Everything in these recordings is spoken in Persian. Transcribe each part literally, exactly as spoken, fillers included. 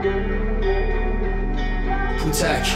پوتک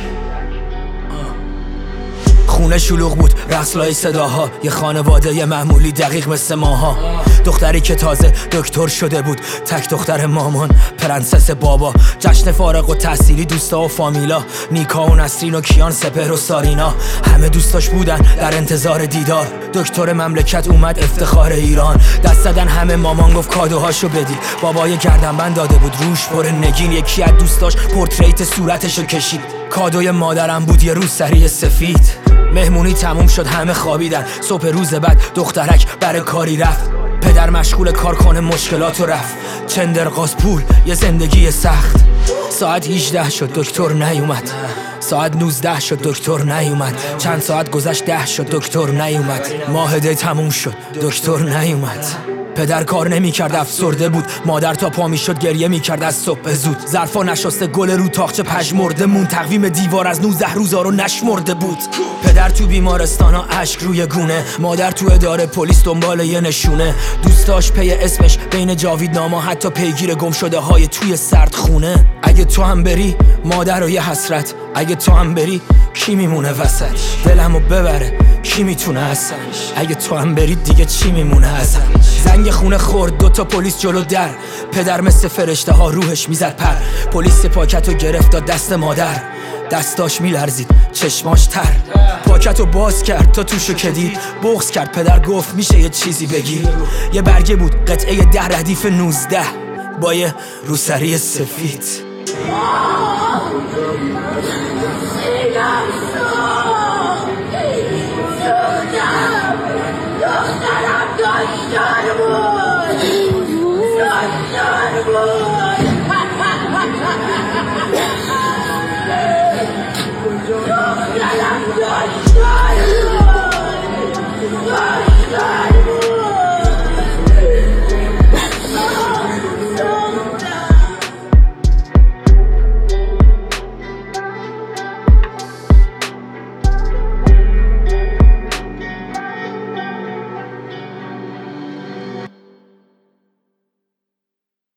خونه شلوغ بود، رقص لای صداها، یه خانواده یه معمولی دقیق مثل ماها. دختری که تازه دکتر شده بود، تک دختر مامان، پرنسس بابا. جشن فارغ و تحصیلی، دوستا و فامیلا، نیکا و نسرین و کیان، سپهر و سارینا. همه دوستاش بودن در انتظار دیدار. دکتر مملکت اومد، افتخار ایران. دست زدن همه، مامان گفت کادوهاشو بدید. بابای گردنبند داده بود، روش پر نگین. یکی از دوستاش پورتریت صورتشو کشید. کادوی مادرم بود، یه روسری سفید. مهمونی تموم شد، همه خوابیدن. صبح روز بعد دخترک برای کاری رفت. پدر مشغول کار کنه، مشکلاتو رفت. چندرغاز پول، یه زندگی سخت. ساعت هجده شد، دکتر نیومد. ساعت نوزده شد، دکتر نیومد. چند ساعت گذشت، ده شد، دکتر نیومد. ماهده تموم شد، دکتر نیومد. پدر کار نمی کرد، افسرده بود. مادر تا پا می شد گریه می کرد از صبح زود. ظرفا نشسته، گل رو تاقچه پژمرده مون. تقویم دیوار از نوزده روزا رو نشمرده بود. پدر تو بیمارستان ها، اشک روی گونه. مادر تو اداره پلیس دنبال یه نشونه. دوستاش پی اسمش بین جاویدنامه، حتی پیگیر گم شده های توی سرد خونه. اگه تو هم بری، مادر و یه حسرت. اگه تو هم بری، کی میمونه وسط؟ دلمو ببره، کی میتونه اصلا؟ اگه تو هم برید دیگه چی میمونه ازم؟ زنگ خونه خورد، دوتا پلیس جلو در. پدر مثل فرشته ها روحش میزد پر. پلیس پاکتو گرفت داد دست مادر. دستاش میلرزید، چشماش تر. پاکتو باز کرد تا توشو کدید. بغض کرد، پدر گفت میشه یه چیزی بگی. یه برگه بود، قطعه ده ردیف نوزده، با یه روسری سفید. دخترم داشتن بود.